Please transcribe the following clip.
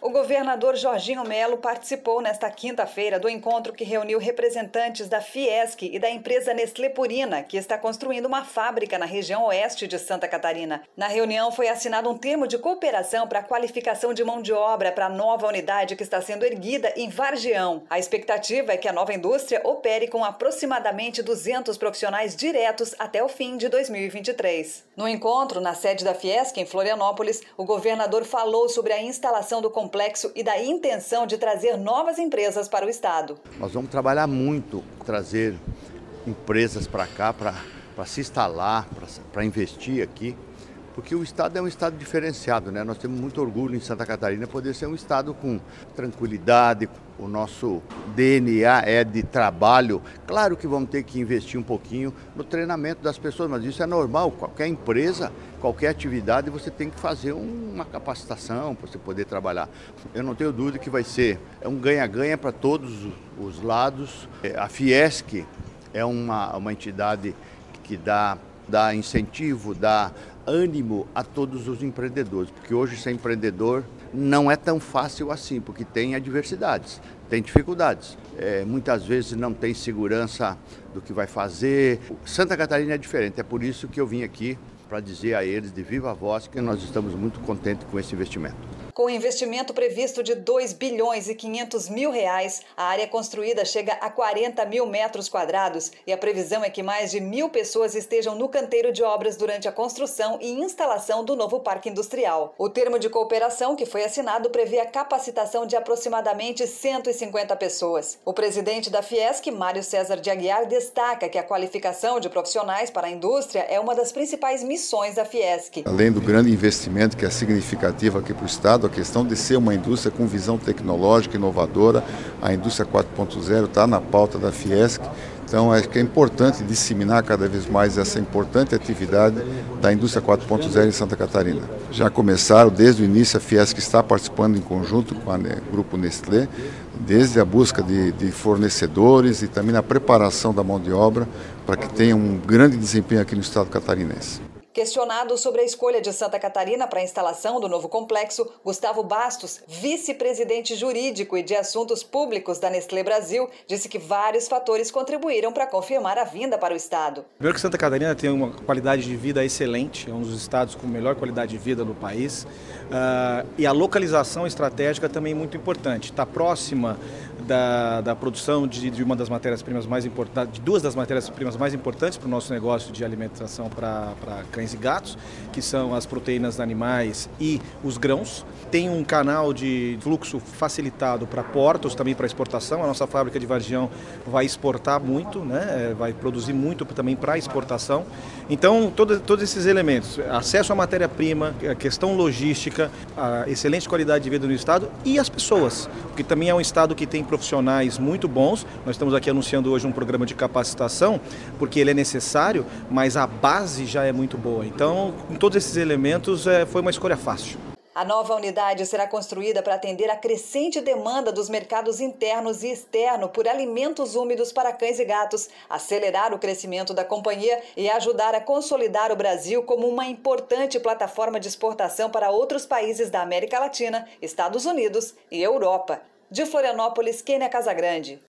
O governador Jorginho Melo participou nesta quinta-feira do encontro que reuniu representantes da Fiesc e da empresa Nestlé Purina, que está construindo uma fábrica na região oeste de Santa Catarina. Na reunião foi assinado um termo de cooperação para a qualificação de mão de obra para a nova unidade que está sendo erguida em Vargião. A expectativa é que a nova indústria opere com aproximadamente 200 profissionais diretos até o fim de 2023. No encontro, na sede da Fiesc, em Florianópolis, o governador falou sobre a instalação do complexo e da intenção de trazer novas empresas para o estado. Nós vamos trabalhar muito, trazer empresas para cá, para se instalar, para investir aqui, porque o estado é um estado diferenciado, né? Nós temos muito orgulho em Santa Catarina poder ser um estado com tranquilidade. O nosso DNA é de trabalho. Claro que vamos ter que investir um pouquinho no treinamento das pessoas, mas isso é normal. Qualquer empresa, qualquer atividade, você tem que fazer uma capacitação para você poder trabalhar. Eu não tenho dúvida que vai ser um ganha-ganha para todos os lados. A Fiesc é uma entidade que dá incentivo, dá ânimo a todos os empreendedores, porque hoje ser empreendedor não é tão fácil assim, porque tem adversidades, tem dificuldades. Muitas vezes não tem segurança do que vai fazer. Santa Catarina é diferente, é por isso que eu vim aqui para dizer a eles de viva voz que nós estamos muito contentes com esse investimento. Com o investimento previsto de 2 bilhões e 500 mil reais, a área construída chega a 40 mil metros quadrados e a previsão é que mais de 1.000 pessoas estejam no canteiro de obras durante a construção e instalação do novo parque industrial. O termo de cooperação que foi assinado prevê a capacitação de aproximadamente 150 pessoas. O presidente da Fiesc, Mário César de Aguiar, destaca que a qualificação de profissionais para a indústria é uma das principais missões da Fiesc. Além do grande investimento que é significativo aqui para o estado, a questão de ser uma indústria com visão tecnológica inovadora, a indústria 4.0 está na pauta da Fiesc, então acho que é importante disseminar cada vez mais essa importante atividade da indústria 4.0 em Santa Catarina. Já começaram, desde o início, a Fiesc está participando em conjunto com o Grupo Nestlé, desde a busca de fornecedores e também na preparação da mão de obra para que tenha um grande desempenho aqui no estado catarinense. Questionado sobre a escolha de Santa Catarina para a instalação do novo complexo, Gustavo Bastos, vice-presidente jurídico e de assuntos públicos da Nestlé Brasil, disse que vários fatores contribuíram para confirmar a vinda para o estado. Primeiro que Santa Catarina tem uma qualidade de vida excelente, é um dos estados com melhor qualidade de vida no país, e a localização estratégica também é muito importante. Está próxima da produção de uma das matérias-primas mais importantes, de duas das matérias-primas mais importantes para o nosso negócio de alimentação para cães e gatos, que são as proteínas animais e os grãos. Tem um canal de fluxo facilitado para portos, também para exportação. A nossa fábrica de Vargião vai exportar muito, né? Vai produzir muito também para exportação. Então, todos esses elementos, acesso à matéria-prima, a questão logística, a excelente qualidade de vida no estado e as pessoas, porque também é um estado que tem profissionais muito bons. Nós estamos aqui anunciando hoje um programa de capacitação, porque ele é necessário, mas a base já é muito boa. Então, com todos esses elementos, foi uma escolha fácil. A nova unidade será construída para atender a crescente demanda dos mercados internos e externo por alimentos úmidos para cães e gatos, acelerar o crescimento da companhia e ajudar a consolidar o Brasil como uma importante plataforma de exportação para outros países da América Latina, Estados Unidos e Europa. De Florianópolis, Kênia Casagrande.